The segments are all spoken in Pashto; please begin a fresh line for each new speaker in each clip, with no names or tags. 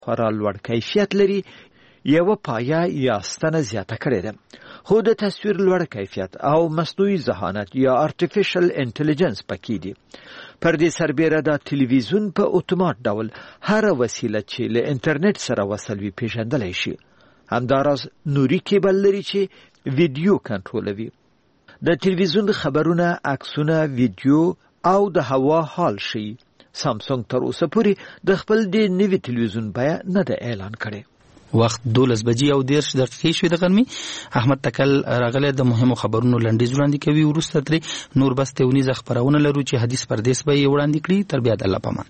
خورا لوړ کیفیت لري یو پایه یا ستنه زیاته کړې ده. خو د تصویر لوړ کیفیت او مصنوعي ذهانت یا ارتفیشل انټيليجنس پکې دي. پر دې سربېره د تلویزیون په اتومات ډول هر وسیله چې له انټرنیټ سره وصل وي پیژندلی شي. همداراز نوري کیبل لري چې ویډیو کنټرولوي. د تلویزیون خبرونه، عکسونه، ویډیو او د هوا حال شي. سامسونګ تر اوسه پورې د خپل د نوي تلویزیون بیه نه ده اعلان کړې.
وخت 12:13 شوې د غرمې. احمد تکل راغلی د مهمو خبرونو لنډیز وړاندې کوي. وروسته ترې نور بس تونیزه خبرونه لرو چې حدیث پردیس به یې وړاندې کړي. تر بیا د الله پامان.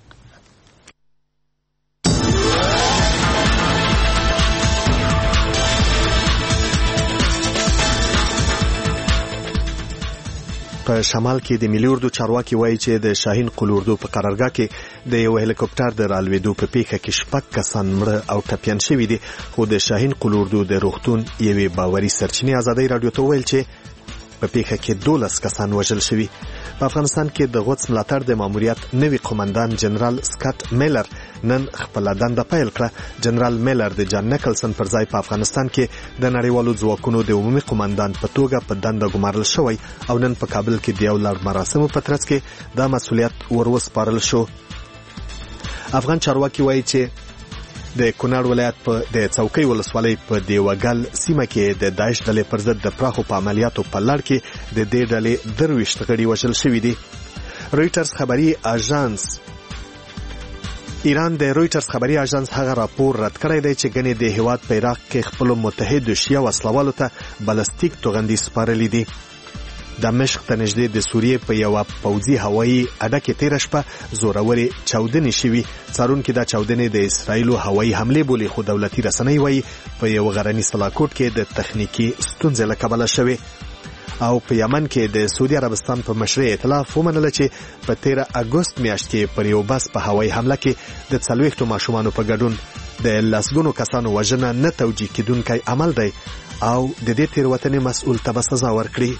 په شمال کې د ملي اردو چارواکي وایي چې د شاهین قل اردو په قرارګاه کې د یو هلیکوپټر د رالوېدو په پیښه کې 6 کسان مړه او ټپیان شوي دي. خو د شاهین قل اردو د روغتون یوې باوري سرچینې ازادۍ راډیو ته وویل چې په پیښه کې 12 کسان وژل شوي. په افغانستان کې د غوڅ ملاتړ د ماموریت نوی قومندان جنرال سکاټ میلر نن خپل دنده پیل کړه. جنرال میلر د جان نیکلسن پر ځای په افغانستان کې د نړیوالو ځواکونو د عمومي قومندان په توګه په دنده ګمارل شوی او نن په کابل کې د یو لړ مراسمو په ترڅ کې دا مسؤلیت وروسپارل شو. افغان چارواکي وایي چې د کونړ ولایت په د څوکۍ ولسوالۍ په دیوګل سیمه کې د داعش ډلې پر ضد د پراخو په عملیاتو په لړ کې د دې ډلې 23 غړي وژل شوي دي. رويټرز خبري اژانس ایران د رويټرز خبري اژانس هغه راپور رد کړی دی چې ګنې د هیواد په عراق کې خپل متحد شیعه وسلوالو ته بالستیک توغندي سپارلې دي. دمشق ته نږدې د سوریې په یو پوځي هوایي اډه کې تیر شپه زوروري چاودنې شوي. څارونکو دا چاودنې د اسرایلو هوایي حمله بولي، خو دولتي رسنۍ وایي په یو غرني سلاکوټ کې د تخنیکی ستونزې له کبله شوي. او په یمن کې د سعودي عربستان په مشرۍ ائتلاف ومنله چې په 13 اگست میاشت کې پر یو بس په هوایي حمله کې د 40 ماشومانو په ګډون د لسګونو کسانو وژنه نه توجیه کېدونکی عمل دی او د دې تیروتنې مسؤل ته به سزا ورکړي.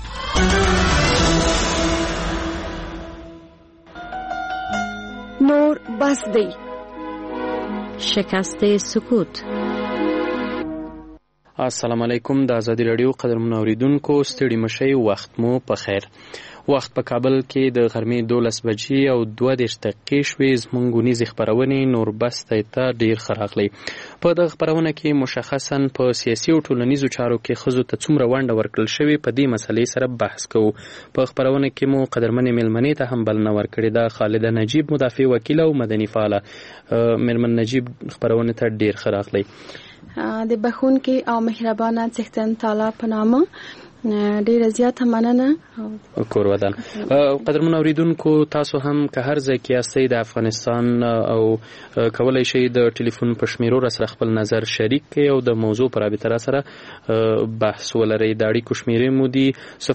نور بس دی. شکست سکوت.
السلام علیکم. د ازادي رادیو قدرمن اوریدونکو ستړي مشي وخت مو په خیر. وخت په کابل کې د غرمې 12 بجې او 2 دقیقې شوې. زموږ غونیزې خبرونه نور بس ته ډیر خراغلي. په دغه خبرونه کې مشخصاً په سیاسي او ټولنیزو چارو کې خزو ته څومره ونډه ورکړل شوې په دې مسلې سره بحث کوو. په خبرونه کې مو قدرمن ملمنې ته هم بلنه ورکړې ده. خالده نجیب مدافع وکیل او مدني فعال. ملمن نجیب خبرونه ته ډیر خراغلي.
د بخون کې او مهربانه څښتن تعالی په نامه ډیر زیات مننه.
کور ودان. قدرمن اوریدونکو تاسو هم که هر ځای کې یاستئ د افغانستان او کولای شئ د ټلیفون په شمیرو سره خپل نظر شریک کړئ او د موضوع پر رابطه سره بحث ولرئ. د اړیکو شمیرې مو دي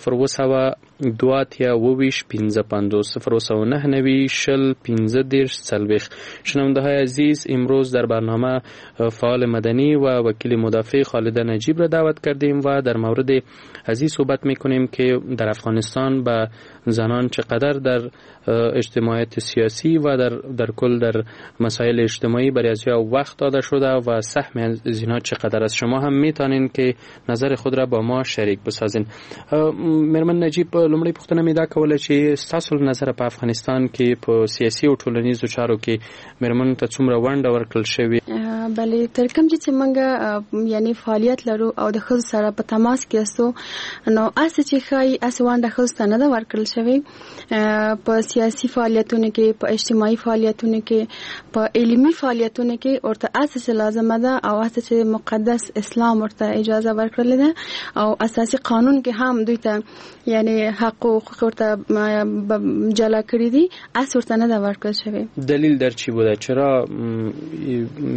020-2-25-009-90-15-40. شنونده های عزیز، امروز در برنامه فعال مدنی و وکیل مدافع خالده نجیب را دعوت کردیم و در مورد از این صحبت میکنیم که در افغانستان به زنان چقدر در اجتماعیت سیاسی و در کل در مسائل اجتماعی برای از وقت داده شده و سهم از اینها چقدر است. شما هم میتونین که نظر خود را با ما شریک بسازین. مرمن نجیب، لومړی پوښتنه مې دا کوله چې ستاسو نظر په افغانستان کې په سیاسي او ټولنیزو چارو کې مرمن ته څومره ونډه ورکړل شوې؟
بلې تر کوم چې موږ یعنی فعالیت لرو او د ښځو سره په تماس کې یاستو، نو اسې چې ښایي اسې ونډه ښځو ته نه ده ورکړل شوې په سیاسي فعالیتونو کې، په اجتماعي فعالیتونو کې، په علمي فعالیتونو کې ورته اساس لازمه ده او اساس مقدس اسلام ورته اجازه ورکړل ده او اساسي قانون کې هم دوی ته یعنی حق او حقوق ورته جلا کړی دي، اس ورته نه ده ورکړل شوی.
دلیل در چی بوده؟ چرا فکر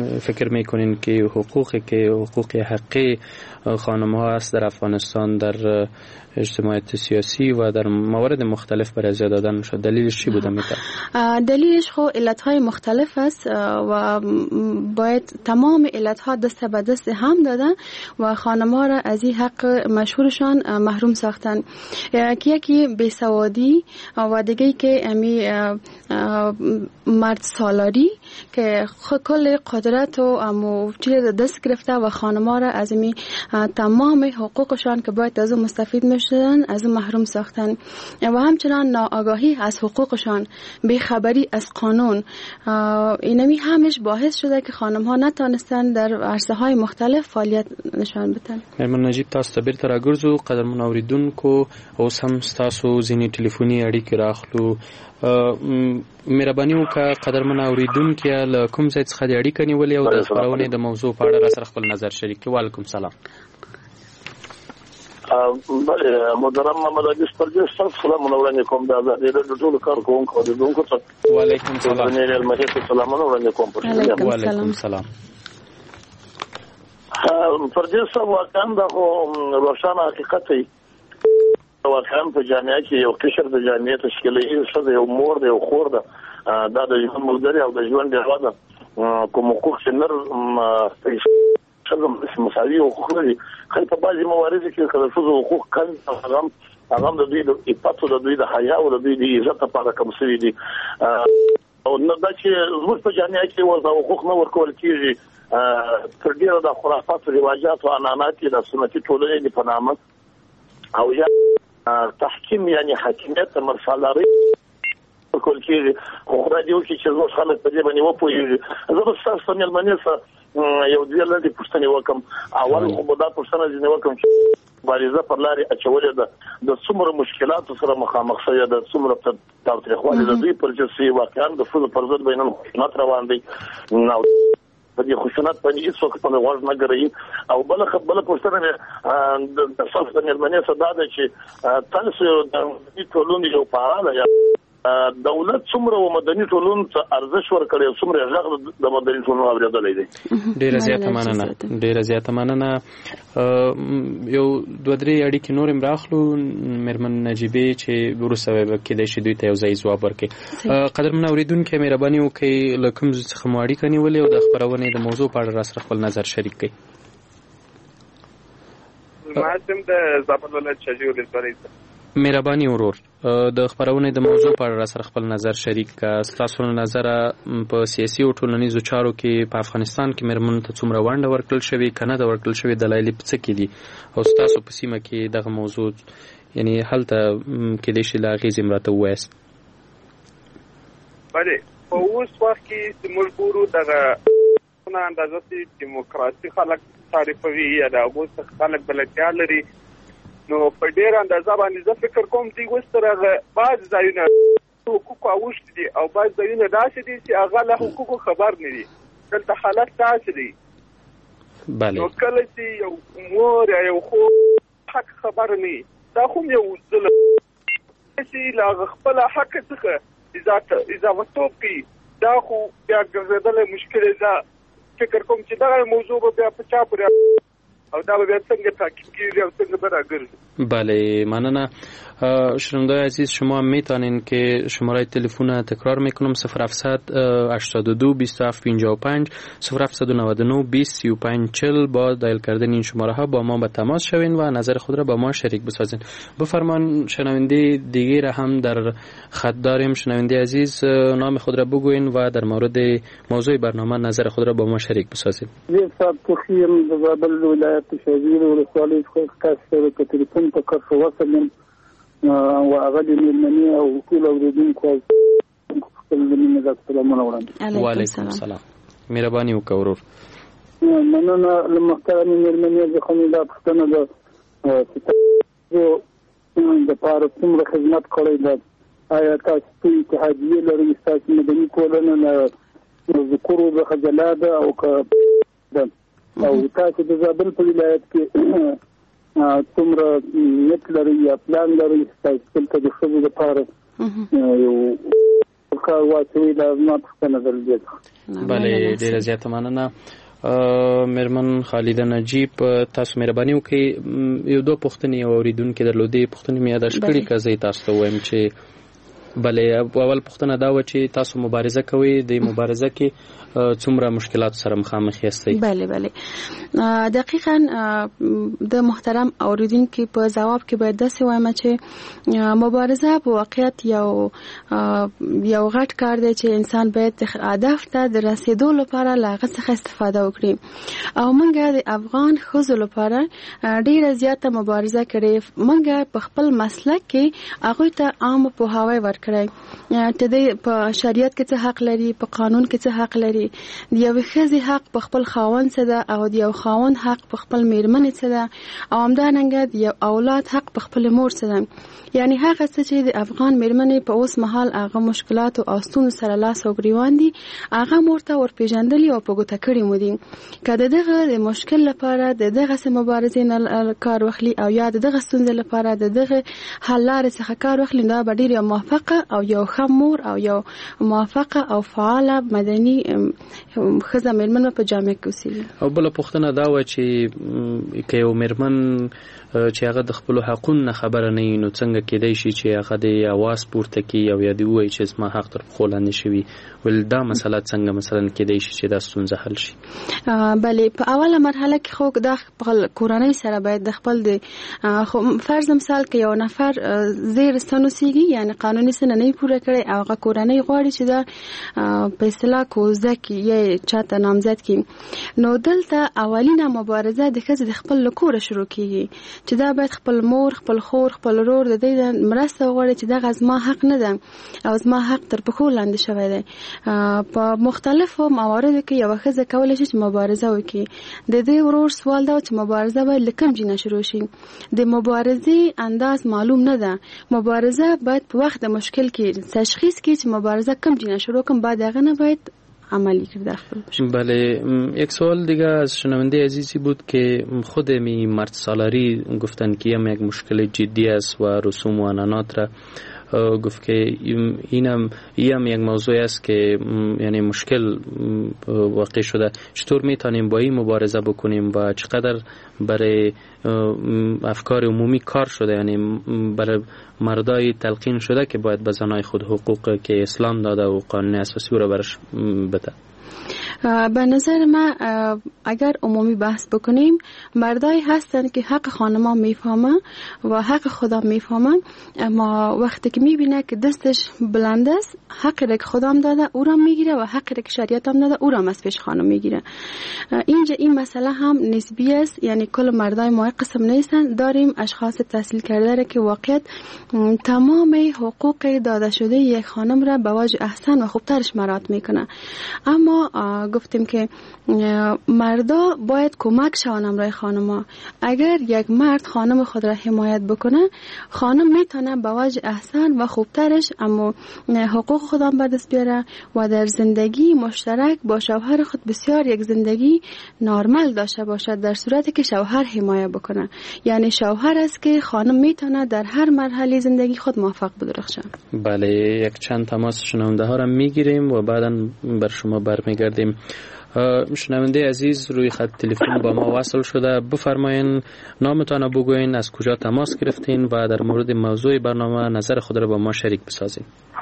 فکر میکنین که حقوق حقی خانم‌ها است در افغانستان در اجتماعیت سیاسی و در موارد مختلف برای ازیا دادن شد؟ دلیلش چی بوده میتونه؟
دلیلش خو علتهای مختلف است و باید تمام علتها دست به دست هم دادن و خانم‌ها را از این حق مشهورشان محروم ساختن. یکی بیسوادی و دیگه که امی مرد سالاری که کل قدرت و چیز دست گرفته و خانم‌ها را از امی تمام حقوقشان که باید از اون مستفید میشدن از اون محروم ساختن و همچنان ناآگاهی از حقوقشان، بیخبری از قانون، اینمی همش باعث شده که خانم‌ها نتونستن در عرصه‌های مختلف فعالیت نشان بدن.
مېرمن نجیب تاسو ته بیرته راګرځو. قدرمن اوریدونکو اوس هم ستاسو ځینې ټلیفوني اړیکې راخلو. مهرباني وکړه قدرمن اوریدونکو له کوم ځای څخه د اړیکه نیولې او د خبرونې د موضوع په اړه را سره خپل نظر شریک کړئ. وعلیکم سلام.
بله محترم محمد عزیز پردیس صاحب سلامونه وړاندې کوم. د آزادۍ د ټولو کارکوونکو اوریدونکو ته
وعلیکم سلام.
سلامونه وړاندې کوم.
وعلیکم سلام.
پردیس صاحب واقعا دا روښانه حقیقت دی. واقعا په جامعه کې یو قشر د جامعې تشکیلي څه یو مور دی او خور ده دا د ژوند ملګری او د ژوند ډیوه ده. کوم حقوق چې نر څنګه مساوي حقوق لري خو په بعضي مواردو کې کله څه حقوق کم هغه د دوی د عفت او د دوی د حیا او د دوی د عزت لپاره کوم څه دي او نه دا چې زموږ په جامعه کې ورته حقوق نه ورکول کیږي تر ډیره د خرافات او رواجات او عنعنات د سنتي ټولنې په نامه او یا تحکیم یعنی حاکمیت مرسالاري ورکول کیږي. خو خدای دې وکړي چې زموږ خلک په دې باندې وپوهېږي. زه به ستاسو مېلمنې سره یو دوه لنډې پوښتنې وکم. اول خو به دا پوښتنه ځینې وکم چې مبارزه پر لارې اچولې ده د څومره مشکلاتو سره مخامخ شوې ده، څومره تاوتریخوالی د دوی پر جنسي واقعا د ښځو پر ضد بینن خشونت روان دی او په دې خشونت باندې هیڅوک په غوږ نه ګرځي. او بل پوښتنه د تاسو د مېلمنې څخه دا ده چې تاسو د ټولنې یو فعال یا دولت څومره و مدني ټولنو ته ارزښ ورکړي او څومره ځغ د مدني ټولنو اوریدلې دي.
ډیره زیاته مننه. یو دوه درې اړیکې نور هم راخلو مېرمن نجیبې چې وروسته به کېدای شي دوی ته یو ځای ځواب ورکړي. قدرمن اوریدونکو مهرباني وکړئ له کوم ځای څخه مو اړیکه نیولې او د خبرونې د موضوع په اړه را سره خپل نظر شریک کړئ.
ماسم د زابل ولایت شجیع ولسوالۍ.
مهرباني ورور د خبرونې د موضوع په اړه سره خپل نظر شریک کړه. ستاسو نظر په سیاسي او ټولنیزو چارو کې په افغانستان کې مېرمنو ته څومره ونډه ورکړل شوې کنه د ورکړل شوې دلایل څه کې دي او ستاسو په سیمه کې دغه موضوع یعنی هلته کې د شي لاغې زمراته وایست.
بله په اوس وخت کې موږ ګورو دغه اندازه چې دیموکراسي خلک تعریفوي یا د اوس خلک بلدتیا لري نو په ډیر اندازه باندې زه فکر کوم چې وستره بعض ځایونه حقوق اوښت دي او بعض ځایونه داسې دي چې هغه له حقوق خبر نه دي. دلته حالت داسې دی.
بله
نو کله چې یو مور یا یو خور حق خبر نه دا خو یو ظلم چې لا خپل حق څخه اضافه کوي دا خو بیا ګرځېدل مشکل ده. فکر کوم چې دا موضوع به بیا په چا پورې او دا به څنګه تعقیب کیږي او څنګه به راګرځي.
بله مننه. شنوندای عزیز شما میتونین که شماره تلفن تکرار میکنم 0700 82 2755 0799 203540 با دایل کردن این شماره ها با ما به تماس شوین و نظر خود را با ما شریک بسازین. بفرمان شنونده دیگه را هم در خط داریم. شنونده عزیز نام خود را بگوین و در مورد موضوع برنامه نظر خود را با ما شریک بسازین.
صاحب تخیم د زابل ولایت شجیع ولسوالۍ څخه تاسو ته تلیفون په کار وسلم او هغه د مېلمنې او ټول اوریدونکو خپل مینه سلامونه وړاندې.
وعلیکم السلام. مهرباني وکړه ورور.
مننه له محترمې مېلمنې څخه مې دا پوښتنه ده چې تاسو د پاره څومره خدمت کړی ده. آیا تاسو اتحادیه لرئ؟ تاسو مدني ټولنه له ذکرو څخه جلا ده او که او تاسو د زابل په ولایت کې څومره نیت لري یا پلان لري تاسو څنګه د ښځو لپاره یو کار واچوي دا ما پوښتنه درلوده.
بله ډیره زیاته مننه. مرمن خالده نجیب تاسو مهرباني وکړئ یو دوه پوښتنې اوریدونکو درلودې پوښتنې مې یاداښت کړې که زه تاسو ته وایم چې بلې اول پوښتنه دا و چې تاسو مبارزه کوئ د مبارزه کې څومره مشکلات سره مخامخ یاستئ؟
بله دقیقاً د محترم اوریدونکو په جواب کې باید داسې وایم چې مبارزه په واقعیت یو غټ کار دی چې انسان باید هدف ته د رسیدو لپاره له هغه څخه استفاده وکړي او موږ د افغان ښځو لپاره ډیره زیاته مبارزه کړې. موږ په خپل مسلک کې هغوی ته عام پوهاوی ورکړی چې په شریعت کې څه حق لري، په قانون کې څه حق لري، د یو ښځې حق په خپل خاوند څه ده او د یو خاوند حق په خپل میرمن څه ده او همدارنګه د یو اولاد حق په خپل مور څه ده. یعنی هغه څه چې د افغان میرمنې په اوس مهال هغه مشکلات او ستونزو سره لاس او ګریوان دي هغه مورته ورپېژندلي او په ګوته کړي مو دي. که د دغه د مشکل لپاره د دغسې مبارزې نه کار واخلي او یا د دغه ستونزې لپاره د دغه حل لارې څخه کار واخلي دا به ډېر یو موفقه او یو ښه مور او یو موفقه او فعاله مدني ښځه میرمن په جامعه کې اوسېږي. او
بله پوښتنه دا وه چې که یو میرمن چې هغه د خپل حقونو نه خبره نه وي نو څنګه کېدای شي چې هغه د اواز پورته کړي او یا دې ووایي چې زما حق تر پښو لاندې شوي؟ ول دا مسله څنګه مثلا کېدای شي چې دا ستونزه حل شي؟
بله په اوله مرحله کې خو د خپل کورنۍ سره باید د خپل د فرض مثال کې یو نفر زیر ستن اوسېږي یعنی قانوني سنه نه پوره کړي او هغه کورنۍ غواړي چې دا په اصطلاح کوزده کې یا چاته نامزد کړي نو دلته اولینه مبارزه د ښځې د خپل کوره شروع کېږي چې دا باید خپل مور، خپل خور، خپل ورور د دې مرسته وغواړي چې دغه زما حق نه ده او زما حق تر پښو لاندې شوی دی. په مختلفو مواردو کې یوه ښځه کولی شي چې مبارزه وکړي. د دې ورور سوال دا چې مبارزه باید له کوم ځای نه شروع شي. د مبارزې انداز معلوم نه ده. مبارزه باید په وخت د مشکل کې تشخیص کړي چې مبارزه کوم ځای نه شروع کنم بعد هغه نه باید عملی کرده.
بله یک سوال دیگه از شنونده عزیزی بود که خود می مرد سالاری گفتن که یک مشکل جدی است و رسوم و عنعنات را گفت که اینم یک موضوع است که یعنی مشکل واقع شده. چطور میتونیم با این مبارزه بکنیم و چقدر برای افکار عمومی کار شده، یعنی برای مردای تلقین شده که باید به زنای خود حقوق که اسلام داده و قانون اساسی رو برش بده؟
به نظر من اگر عمومی بحث بکنیم مردایی هستن که حق خانما میفهمن و حق خدا میفهمن، اما وقتی که میبینه که دستش بلند است حق را که خدام داده او را میگیره و حق را که شریعت هم داده او را از پیش خانم میگیره. اینجا این مسئله هم نسبی است، یعنی کل مردای ما قسم نیستن. داریم اشخاص تحصیل کرده را که واقعیت تمام حقوق داده شده یک خانم را به وجه احسن و خوبترش مراعات میکنه. اما گفتیم که مردا باید کمک شون امرای خانما. اگر یک مرد خانم خود را حمایت بکنه خانم میتونه به وجه احسن و خوبترش اما حقوق خودم به دست بیاره و در زندگی مشترک با شوهر خود بسیار یک زندگی نرمال داشته باشد، در صورتی که شوهر حمایت بکنه. یعنی شوهر است که خانم میتونه در هر مرحله زندگی خود موفق بدرخشه.
بله، یک چند تماس شنونده ها را میگیریم و بعدا بر شما برمیگردیم. شنونده عزیز روی خط تلفن با ما وصل شده، بفرمایین نامتان بگوین، از کجا تماس گرفتین و در مورد موضوع برنامه نظر خود را با ما شریک بسازین.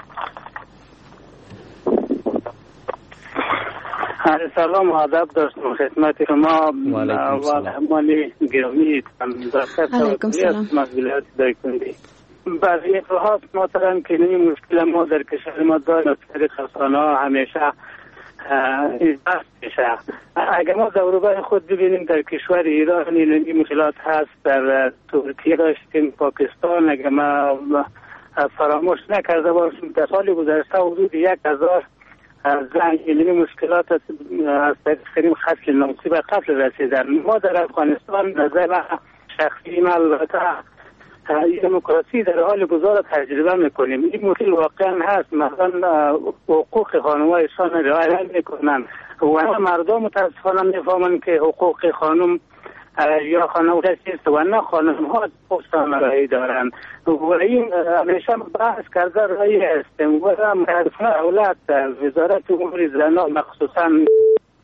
سلام و ادب داشتم خدمت شما و همانی گرامی
علیکم سلام.
مسئولیت دایکندی برای اتحاد محترم که این مشکل ما در کشور ما داریم طریق رسانه ها همیشه بحث میشه. اگر ما دوروبر خود ببینیم در کشور ایران این مشکلات هست، در ترکیه داشتیم، پاکستان، اگر ما فراموش نکرده باشیم در سال گذشته حدود 1000 زن این مشکلات از طریق قتل ناموسی و قتل رسیدن. ما در افغانستان نظر شخصی ما البته دموکراسی در حال گذار تجربه میکنیم. این مشکل واقعا هست، مثلا حقوق خانمایشان رعایت میکنن و مردم متاسفانه میفهمن که حقوق خانم یا خانم چیست و نه خانم ها پستان رایی دارن و این همیشه بحث کرده رایی هستیم و معرفه اولاد وزارت امور زنان مخصوصا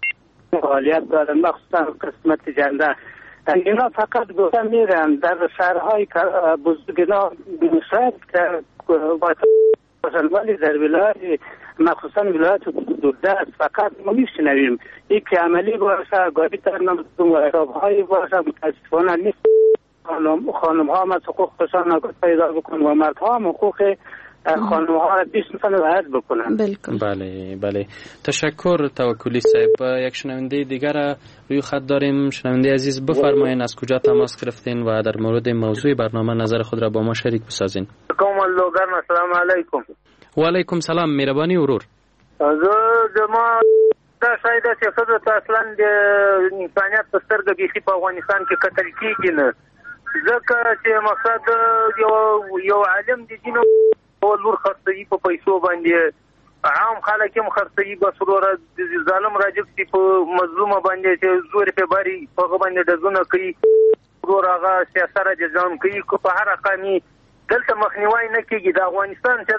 فعالیت دارن، مخصوصا قسمت جنده. اینا فقط گفته میرن در شهرهای بزرگ شاید که باشن، ولی در ولایت مخصوصا ولایت دوردست فقط ما میشنویم این که عملی باشه، گاهی در نمتون و اعرابهایی باشه. متاسفانه نیست. خانم ها هم از حقوقشان نگاه پیدا بکنن و مرد ها هم حقوق خانم ها را بیش مثلا رعایت بکنن.
بله تشکر توکلی صاحب. یک شنونده دیگر روی خط داریم. شنونده عزیز بفرمایید از کجا تماس گرفتین و در مورد موضوع برنامه نظر خود را با ما شریک بسازین.
السلام علیکم.
و علیکم سلام. مهربانی ورور.
ما دا شاید چې خود اصلا د انسانیت په سترګه بیخي په افغانستان کې قتل کیږي نه، ځکه چې مقصد یو عالم د دین او لور خرڅوي په پیسو باندې، عام خلک هم خرڅوي، بس وروره ظالم راجب چې په مظلومه باندې چې زور په باري په هغه باندې ډزونه کوي، وروره هغه سیاست را جزام کوي. که په هر قامي دلته مخنیوي نه کیږي. د افغانستان چې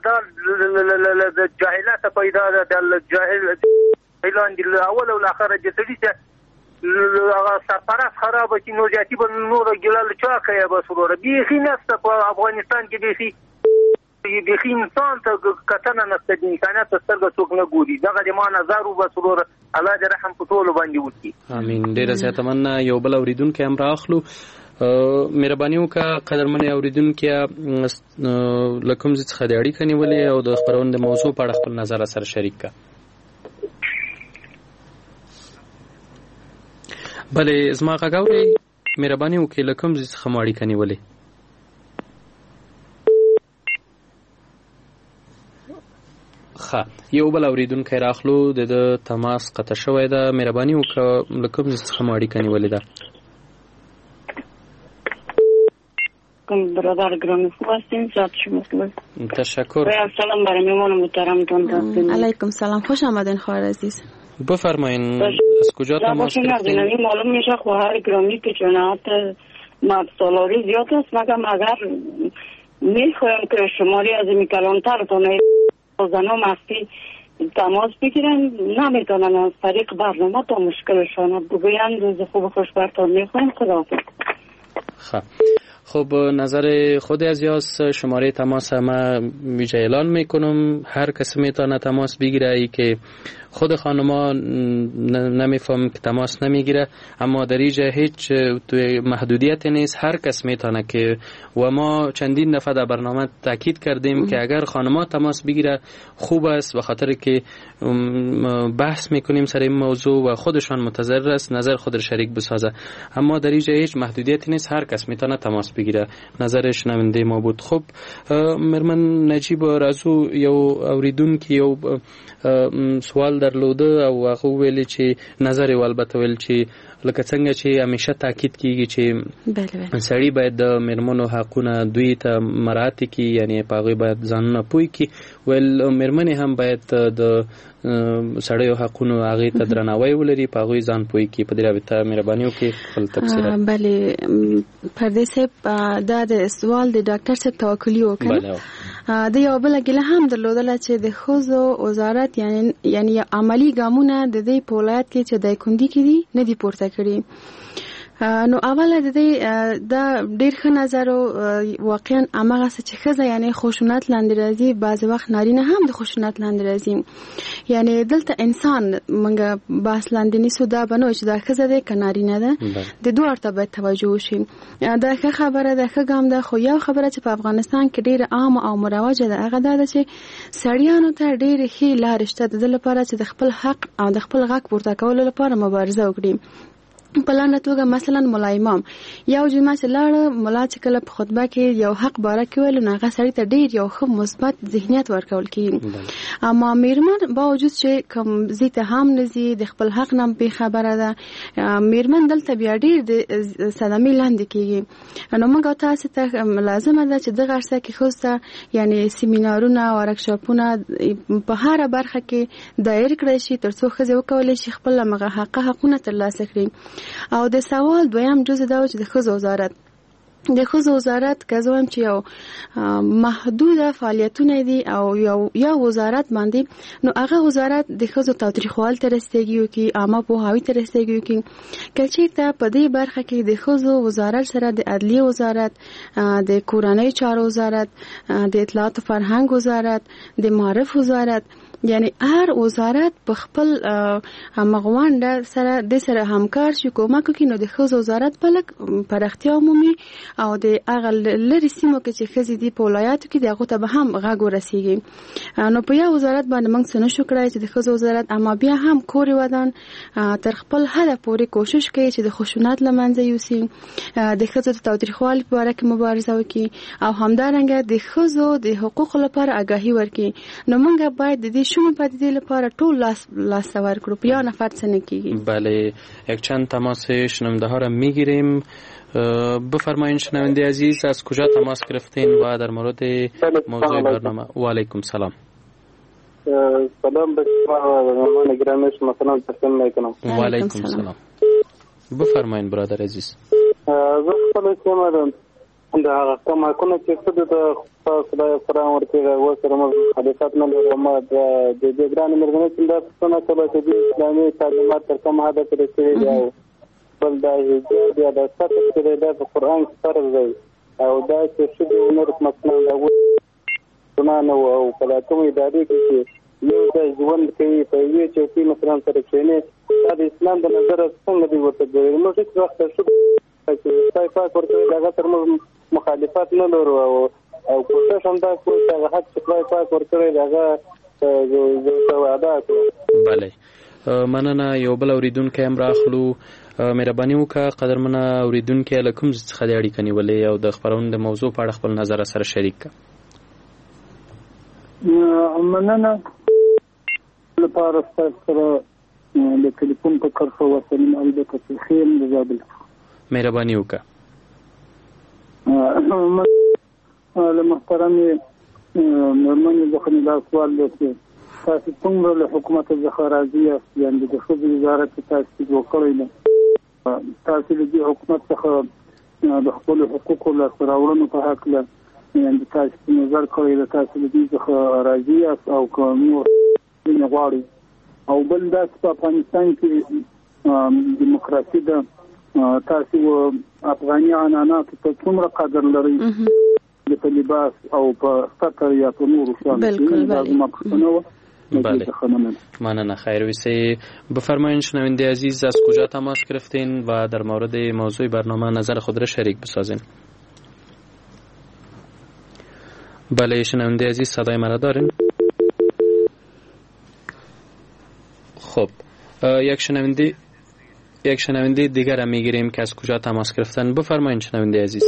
د جاهلات پیدا ده، د جاهل اعلان دی اول او اخر جسدی چې هغه سرپرست خراب کی نو جاتی به نور ګلال چا کوي. بس وروره بیخي نسته په افغانستان کې بیخي انسان ته کتنه نسته، د انسانیت سترګه څوک نه ګوري. دغه د ما نظر وبس وروره الله دې رحم په ټولو باندې وکړي.
امين. ډیره زیاته مننه. یو بل اوریدونکو هم راخلو. مهرباني وکړه قدرمن اوریدونکو لکم زه څخه د اړیکې نیولې او د خبرونې د موضوع په اړه خپل نظر سره شریک کړه. بله زما غاوري مهرباني وکړئ لکم زه څخه اړیکې نیولې. ښه یو بل اوریدونکو راخلو د تماس قطع شوی ده. مهرباني وکړه لکم زه څخه اړیکې نیولې ده.
برادر گرامی خوب هستین؟ زیاد شما خوب.
تشکر.
سلام برای میمان محترمتون دستین.
علیکم سلام، خوش آمدین خواهر عزیز.
بفرمایین از کجا تماس گرفتین؟
معلوم میشه خواهر گرامی که جنایت مرد سالاری زیاد است، مگم اگر میخوایم که شماری از این کلانتر تونه زنها مخفی تماس بگیرن، نمیتونن از طریق برنامه تا مشکلشان بگوین. روز خوب خوشبختان میخوایم. خداحافظ.
خب نظر خود عزیز شماره تماس ما ویژه اعلان میکنم. هر کسی میتونه تماس بگیره. ای که خود خانما نمیفهم که تماس نمیگیره، اما در اینجا هیچ محدودیت نیست، هر کس میتونه که و ما چندین دفعه در برنامه تاکید کردیم که اگر خانما تماس بگیره خوب است، به خاطر که بحث میکنیم سر این موضوع و خودشان متضرر است نظر خود را شریک بسازه. اما در اینجا هیچ محدودیتی نیست، هر کس میتونه تماس بگیره. نظر شنونده ما بود. خب مرمن نجیب رازو یو اوریدونکو یو سوال درلوده او هغه ویل چې نظر والبته ویل چې لکه څنګه چې همیشه تاکید کیږي چې سړی باید د مرمنو حقونه دوی ته مراعات کړي، یعنی پاغوی باید ځانونه پوي کړي، ول مرمنې هم باید د سړیو حقونو هغه ته درناوی ولري، پاغوی ځان پوي کړي. په دې رابطه مهرباني وکړئ خپل تفسیر.
بله پردې صاحب دا د سوال د ډاکټر صاحب توکلی وکړ. د یو بل ګله هم درلودله چې د ښځو وزارت یعنی عملی ګامونه د دې په ولایت کې چې د کندي کې دي نه دي پورته کړي. نو اوله د دې دا ډېر ښه نظر واقعا هغه څه چې ښځه یعنی خشونت لاندې راځي، بعض وخت نارینه هم د خشونت لاندې راځي. یعنی دلته انسان منګه بحث لاندې نیسو دا بنو چې دا ښځه ده که نارینه ده، د دوه اړته باید توجه وشي. دا ښه خبره ده، ښه ګام ده. خو یو خبره چې په افغانستان کې ډېره عامه او مروجه ده هغه دا ده چې سړیانو ته ډېرې ښې لارې شته د دې لپاره چې د خپل حق او د خپل غږ پورته کولو لپاره مبارزه وکړي. په لاندې توګه مثلا مولا امام یو جمعه چې لاړه، مولا چې کله په خطبه کې یو حق باره کې ویل نو هغه سړی ته ډېر یو ښه مثبت ذهنیت ورکول کېږي. اما میرمن باوجود چې کوم ځای ته هم نه ځي، د خپل حق نه بې خبره ده، میرمن دلته بیا ډېر د صدمې لاندې کېږي. نو موږ تاسو ته لازمه ده چې دغه عرصه کې ښځو ته یعنې سیمینارونه ورکشاپونه په هره برخه کې دایر کړی شي تر څو ښځې وکولی شي خپل همغه حقونه ترلاسه کړي. او د سوال دویم جزء دا و چې د ښځو وزارت د ښځو وزارت که زه وایم چې یو محدوده فعالیتونه دي او یو وزارت باندې، نو هغه وزارت د ښځو تاوتریخوالي ته رسېږي وکړي، عامه پوهاوي ته رسېږي وکړي. که چېرته په دې برخه کې د ښځو وزارت سره د عدلیې وزارت، د کورنۍ چارو وزارت، د اطلاعات فرهنګ وزارت، د معارف وزارت، یعنی هر وزارت په خپل مغوانډه سره د سره همکار شي، کومک وکړي، نو د ښځو وزارت په لږ پراختیا عمومي او د هغه لرې سیمو کې چې ښځې دي په ولایاتو کې د هغو ته به هم غږ ورسېږي. نو په یو وزارت باندې موږ څه نشو کړی چې د ښځو وزارت، اما بیا هم کور ودان تر خپل حده پورې کوشش کوي چې د خشونت له منځه یوسي، د ښځو د تاوتریخوالي په باره کې مبارزه وکړي او همدارنګه د ښځو د حقوقو لپاره آګاهي ورکړي. نو موږ باید د دې شومې پدیدې لپاره ټول لاس ورکړو، په یو نفر څه نه کیږي.
بله، یک چند تماس شنونده ها را میگیریم. بفرمایید شنونده عزیز، از کجا تماس گرفتین و در مورد موضوع برنامه؟ و علیکم سلام.
سلام به شما مهمان گرامی شما، سلام تقدیم میکنم.
و علیکم سلام. بفرمایید برادر عزیز.
زه خپل کوم دا کمکونه چې څه د خدای سره ورته و سره مخالفت نه لرم. د دې ګران مرګنه چې دا څنګه کله چې د اسلامي تعلیمات تر کوم حد پورې شوی دی، بل دا حجاب یا د ستر چې د قرآن فرض دی او دا چې شوی نور مثلا دا ونه او کله کوم ادارې کې یو د ژوند کوي په یوه چوکۍ مثلا سره کېنه، دا د اسلام د نظر څنګه دی ورته دی. نو هیڅ وخت شو چې خدای پاک ورته دا تر مخالفت نه لرو او کوشش هم دا کوي چې حق خدای پاک ورکړي دغه زه وعده کوم.
بله، مننه. یو بل اوریدونکی هم راخلو. مهرباني وکړه قدرمنه اوریدونکی، له کوم ځای څخه د اړیکه نیولې او د خپرونې د موضوع په اړه خپل نظر سره شریک کړه.
مننه. لپاره ستاسو سره د ټلیفون په کرښه وسلیم البته په خیر د زابل.
مهرباني وکړه.
له محترمې مېرمنې څخه دا سوال دی چې تاسو څنګه له حکومت څخه راضي یاست؟ یعنې د ښځو وزارت چې تاسو جوړ کړی دی، تاسو د دې حکومت څخه د خپلو حقوقو لاسته راوړنو په هکله یعنې تاسو نظر کړی دی، تاسو د دې څخه راضي یاست او که نور ځینې غواړئ؟ او بل دا چې په افغانستان کې دیموکراسي ده، تاسو افغاني عنعناتو ته څومره قدر لرئ په لباس او په سطر یا په نورو شیانو؟
بله، ماننه. خیر ویسه. بفرمایید شنونده عزیز، از کجا تماس گرفتین و در مورد موضوع برنامه نظر خود را شریک بسازین؟ بله شنونده عزیز، صدای مرا دارین؟ خب، یک شنونده دیگر را میگیریم که از کجا تماس گرفتن. بفرمایید شنونده عزیز.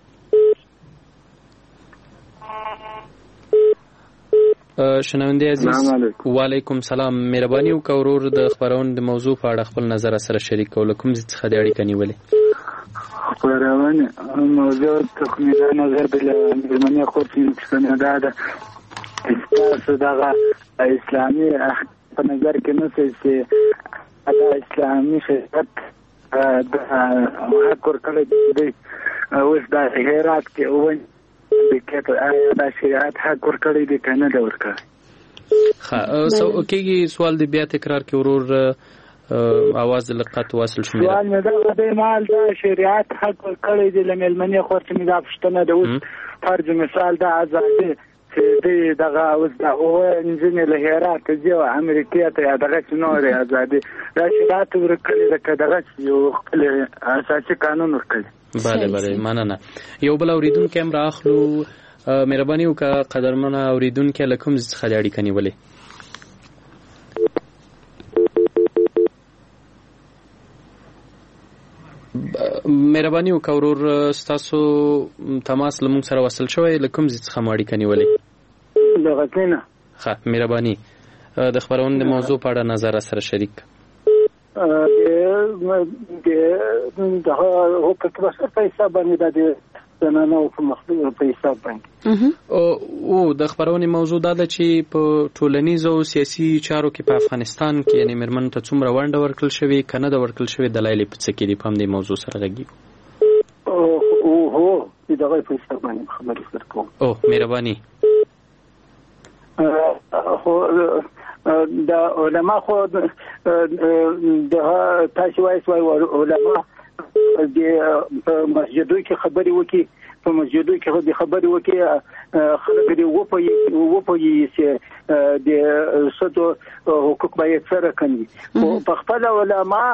شنونده عزیز، و علیکم سلام. مهرباني وکړه ورور د خبرونې د موضوع په اړه خپل نظر سره شریک کول. کوم څه د اړیکه نیولې؟
خبرونه موضوع تخمیره نظر بل مېرمنې خو څنګه دا ده تاسو دغه اسلامي په نظر کې نه چې دا اسلامي شریعت د حق ورکړی دی اوس دا هرات کې وایي دا شریعت حق ورکړی دی کنه دا ورکړی؟
کېږي سوال دی بیا تکرار کې ورور आवाज لقط واصل شو.
سوال نه دا د مال دا شریعت حق ورکړی دی لملمنې خو چې می دا پښتنه د اوس فرض مثال دا ازادي چې دغه اوس دا او انجینر له هرات دی او امریکا ته دغه نور ازادي دا شریعت ورکړی دا دغه یو خپل اساسي قانون ورکړي.
بله مننه. یو بل اوریدونکو هم راخلو. مهرباني وکړه قدرمنه اوریدونکو له کوم څخه د اړیکه نیولې؟ مهرباني وکړه ورور ستاسو تماس له موږ سره وصل شوی، له کوم څخه مو اړیکه نیولې؟
دغه څنګه؟
ښه مهرباني د خبرونې د موضوع په اړه نظر سره شریک.
هو په پیسې باندې د زنانه او په مخلوق پیسې باندې
او د خبرونې موضوع دا ده چې په ټولنیز او سیاسي چارو کې په افغانستان کې یعنی مېرمنو ته څومره ونډه ورکړل شوې کنه د ورکړل شوې دلایل په څه کې دي؟ په همدې موضوع سره غږیږو.
دغه په حساب باندې خبرې سره کوم.
مهرباني.
خو د علما خو د تاسو وایي علما د مسجدو کې خبرې وکي، په مسجدو کې د خبرې وکي خلک دی و په چې د ستو حقوق باید سره کوي. او په خپل علما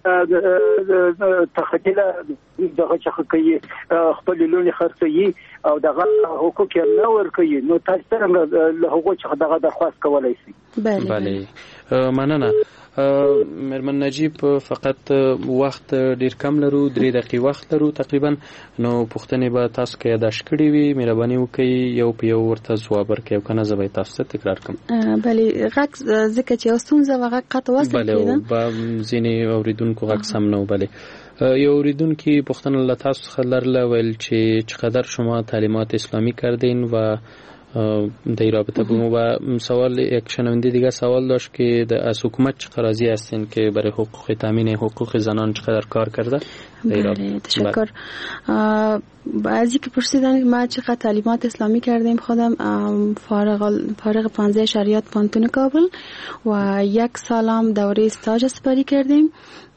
تخیله دغه چې کوي خپل لونی خرڅي او دغه حقوق یې نه ورکوي، نو تاسو څنګه له هغو څخه دغه درخواست کولای شئ؟
بله مننه. مرمن نجیب فقط وخت ډیر کم لرو، 3 دقیقې وخت لرو تقریبا، نو پوښتنې به تاسو کې یاداښت کړې وي، مهرباني وکړئ یو په یو ورته ځواب ورکړئ، کنه زه به تاسو ته تکرار کړم.
بله غږ ځکه چې یو ستونزه وه غږ قطع وصل کېده.
بله ځینې اوریدونکو غږ سم نه و. بله یو اوریدونکي پوښتنه له تاسو څخه لرله، ویل چې چقدر شما تعلیمات اسلامی کردین و در رابطه با ما سوال یک شنونده دیگه سوال داشت که از حکومت چقدر راضی هستین که برای حقوق تامین حقوق زنان چقدر کار کرده؟
بله تشکر. بعضی که پرسیدن ما چقدر تعلیمات اسلامی کردیم، خودم فارغ 15 شریعت پانتون کابل و 1 سالم دوره استاج سپری کردیم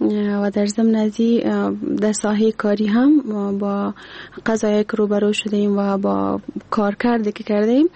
و در ضمن ازی در ساحه کاری هم با قضایای که روبرو شدیم و با کارکردی که کردیم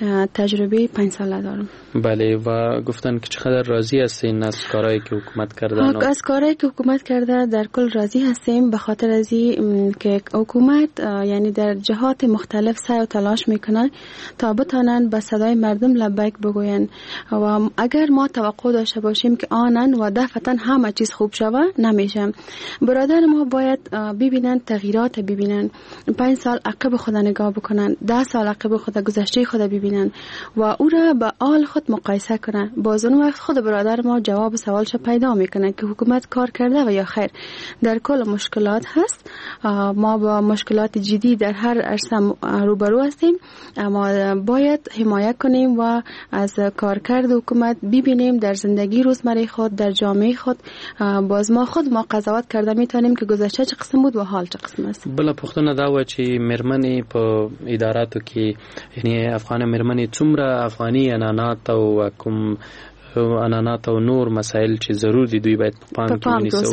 تجربه 5 ساله دارم.
بله و گفتن که چقدر راضی هستین از کارهایی که حکومت کرده؟
از کارهایی که حکومت کرده در کل راضی هستیم، به خاطر ازی که حکومت یعنی در جهات مختلف سعی و تلاش میکنن تا بتانن به صدای مردم لبیک بگوین و اگر ما توقع داشته باشیم که آنن و دفعتا همه چیز خوب شوه نمیشه. برادر ما باید ببینن تغییرات، ببینن 5 سال عقب خود نگاه بکنن، 10 سال عقب خود گذشته خود ببینن و او را با آل خود مقایسه کنن. باز اون وقت خود برادر ما جواب سوالش پیدا میکنه که حکومت کار کرده و یا خیر. در کل مشکلات هست، ما با مشکلات جدی در هر عرصه روبرو هستیم، اما باید حمایت کنیم و از کارکرد حکومت ببینیم در زندگی روزمره خود، در جامعه خود. باز ما خود ما قضاوت کرده میتونیم که گذشته چه قسم بود و حال چه قسم است.
بل پښتنه دا و چې مرمنې په اداراتو کې یعنی افغان مرمنې څومره افغاني انانات او کوم انانات او نور مسائل چې ضرور دي دوی باید په پام کې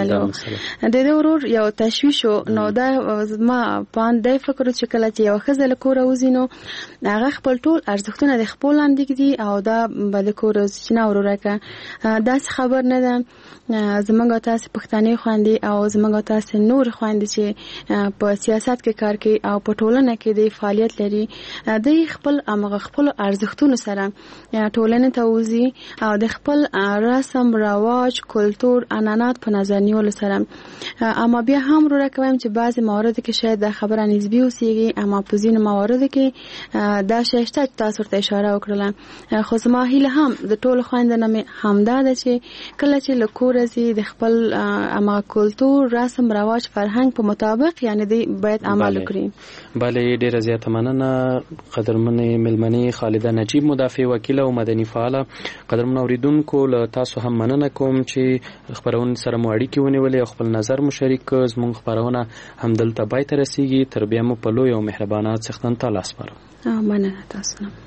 ونیسو.
د دې ورور یو تشویش نو دا ما باندې فکر چې کله چې یو خزل کور وزینو هغه خپل ټول ارزښتونه د خپل اندګ دي او دا بل کور چې نه ورورکه دا خبر نه ده. زمونږ تاسو پښتني خويندې او زمونږ تاسو نور خويندې چې په سیاست کې کار کوي او په ټولنه کې د فعالیت لري، د خپل امغه خپل ارزښتونو سره ټولنه ته وزي او د خپل رسم رواج کلتور انانات په نظر نیول سره. اما بیا هم رو راکویم چې بعضی موارد کې شاید د خبره نسبی اوسېږي، اما په ځینو موارد کې دا شته تاسو ته اشاره وکړم. خو زما هیله هم د ټولو خويندانو همدا ده چې کله چې لکور ازي د خپل اما کلتور رسم رواج فرهنګ په مطابق یعنی دی باید عمل وکړي.
بله ډیره زیاته مننه قدرمنې ملمنې خالده نجیب، مدافع وکیل او مدني فعال. قدرمن اوریدونکو له تاسو هم مننه کوم چې خبرونه سره مو اړیکې ونیولې او خپل نظر مو شریک کړ. زموږ خبرونه هم دلته پای ته رسیږي. تر بیا مو په لوی او مهربانه څښتن تعالی سپارم.
مننه تاسو نه.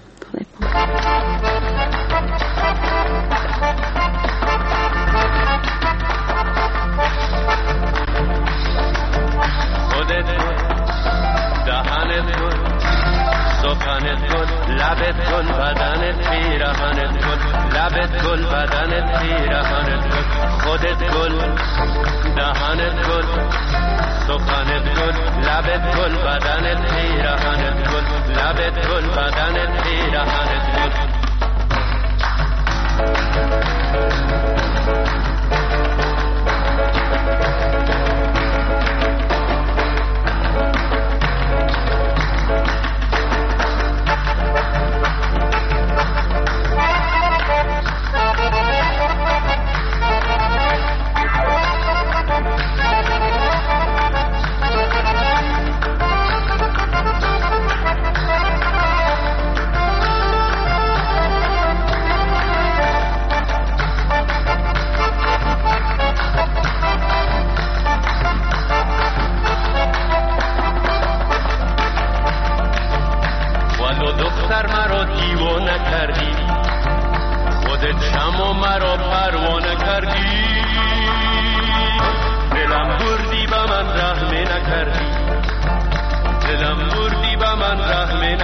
خودت کن، دهنت کن، سخنت کن، لبت کن، بدنت پیرهنت کن، لبت کن، بدنت پیرهنت کن. خودت کن، دهنت کن، سخنت کن، لبت کن، بدنت پیرهنت کن، لبت کن، بدنت پیرهنت کن.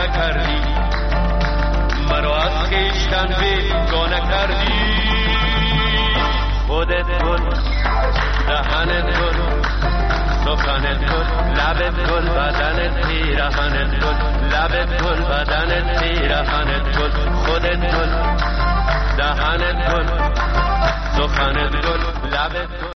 نکردی، مرا از خویشتن بیگانه کردی. خودت گل، دهنت گل، سخنت گل، لبت گل، بدنت پیرهنت گل، لبت گل، بدنت پیرهنت گل. خودت گل، دهنت گل، سخنت گل، لبت گل.